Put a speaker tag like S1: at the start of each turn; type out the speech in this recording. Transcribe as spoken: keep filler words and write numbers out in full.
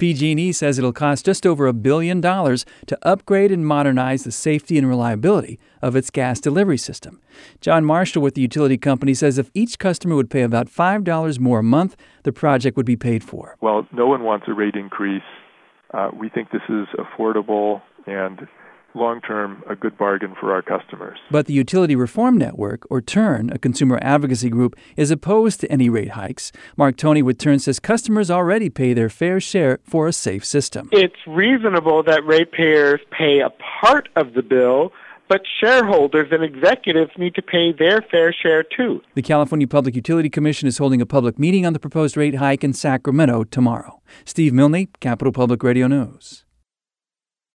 S1: P G and E says it'll cost just over a billion dollars to upgrade and modernize the safety and reliability of its gas delivery system. John Marshall with the utility company says if each customer would pay about five dollars more a month, the project would be paid for.
S2: Well, no one wants a rate increase. Uh, we think this is affordable and long-term a good bargain for our customers.
S1: But the Utility Reform Network, or TURN, a consumer advocacy group, is opposed to any rate hikes. Mark Toney with TURN says customers already pay their fair share for a safe system.
S3: It's reasonable that ratepayers pay a part of the bill, but shareholders and executives need to pay their fair share too.
S1: The California Public Utility Commission is holding a public meeting on the proposed rate hike in Sacramento tomorrow. Steve Milne, Capital Public Radio News.